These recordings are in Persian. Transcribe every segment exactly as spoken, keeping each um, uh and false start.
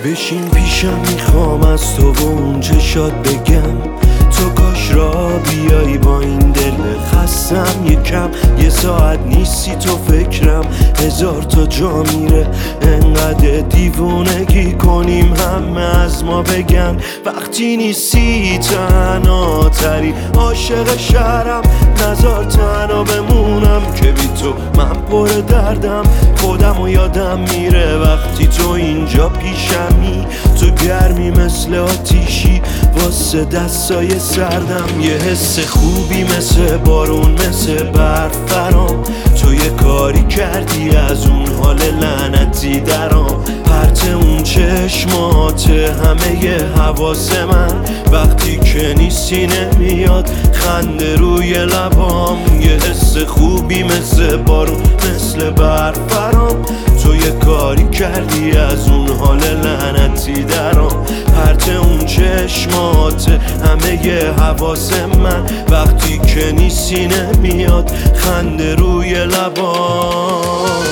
بشین پیشم میخوام از تو و اون چشات بگم تو کاش را بیایی با این دل خستم یکم. یه ساعت نیستی تو فکرم هزار تا جا میره انقدر دیوونگی کنیم همه از ما بگن وقتی نیستی تنها تری عاشق شهرم نزار تنها بمونم که بی تو من پر دردم خودم و یادم میره وقتی تو اینجا پیشمی تو گرمی مثل آتیشی واسه دستای سردم یه حس خوبی مثل بارون مثل برف برام تو یه کاری کردی از اون حال لعنتی درام پرت اون چشمات همه ی حواس من وقتی که نیستی نمیاد خنده روی لبام یه حس خوبی مثل بارون مثل برف برام تو یه کاری کردی از اون حال لعنتی درام پرت اون چشمات همه ی حواس من وقتی که نیستی نمیاد خنده روی لبام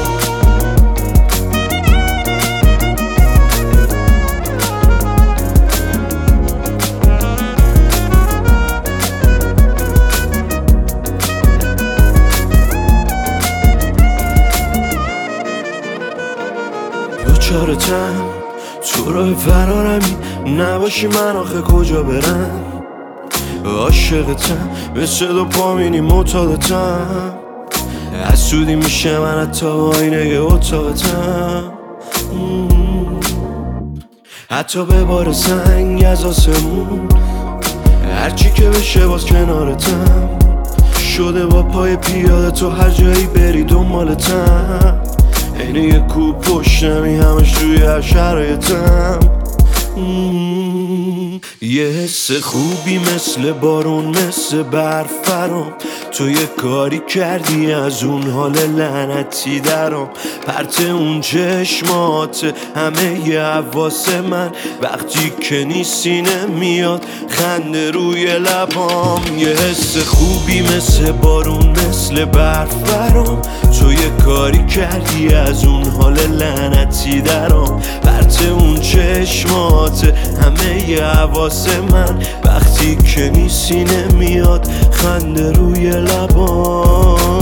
دوچارتم تو راه فرارمی نباشی من آخه کجا برم عاشقتم مثل دو پامینی معتادتم حسودی میشه من حتی با آینه اتاقتم حتی به بار سنگ از آسمون هرچی که بشه باز کنارتم شده با پای پیاده تو هر جایی بری دنبالتم اینه یه کوب پشتمی همش توی هر شرایطم یه حس خوبی مثل بارون مثل برف برام تو یه کاری کردی از اون حال لعنتی درام پرت اون چشمات همه ی حواس من وقتی که نیستی نمیاد خنده روی لبام یه حس خوبی مثل بارون مثل برف برام تو یه کاری کردی از اون حال لعنتی درام پرت اون چشمات همه ی حواس من وقتی که نیستی نمیاد خنده روی لبام